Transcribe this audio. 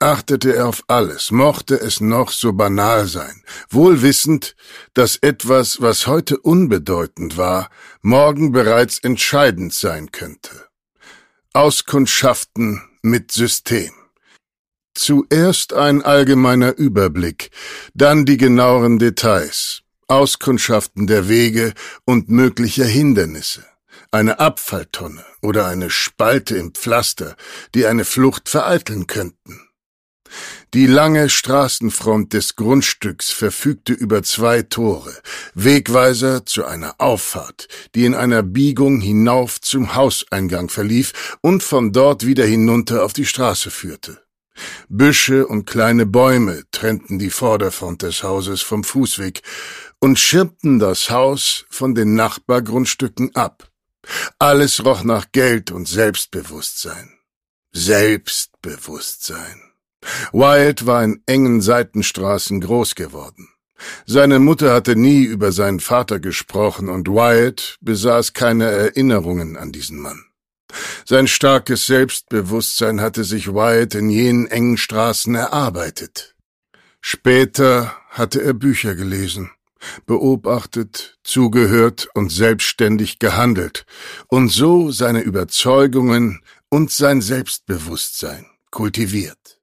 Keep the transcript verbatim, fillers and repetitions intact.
achtete er auf alles, mochte es noch so banal sein, wohl wissend, dass etwas, was heute unbedeutend war, morgen bereits entscheidend sein könnte. Auskundschaften mit System. Zuerst ein allgemeiner Überblick, dann die genaueren Details, Auskundschaften der Wege und möglicher Hindernisse, eine Abfalltonne oder eine Spalte im Pflaster, die eine Flucht vereiteln könnten. Die lange Straßenfront des Grundstücks verfügte über zwei Tore, Wegweiser zu einer Auffahrt, die in einer Biegung hinauf zum Hauseingang verlief und von dort wieder hinunter auf die Straße führte. Büsche und kleine Bäume trennten die Vorderfront des Hauses vom Fußweg und schirmten das Haus von den Nachbargrundstücken ab. Alles roch nach Geld und Selbstbewusstsein. Selbstbewusstsein. Wyatt war in engen Seitenstraßen groß geworden. Seine Mutter hatte nie über seinen Vater gesprochen und Wyatt besaß keine Erinnerungen an diesen Mann. Sein starkes Selbstbewusstsein hatte sich Wyatt in jenen engen Straßen erarbeitet. Später hatte er Bücher gelesen, beobachtet, zugehört und selbstständig gehandelt und so seine Überzeugungen und sein Selbstbewusstsein kultiviert.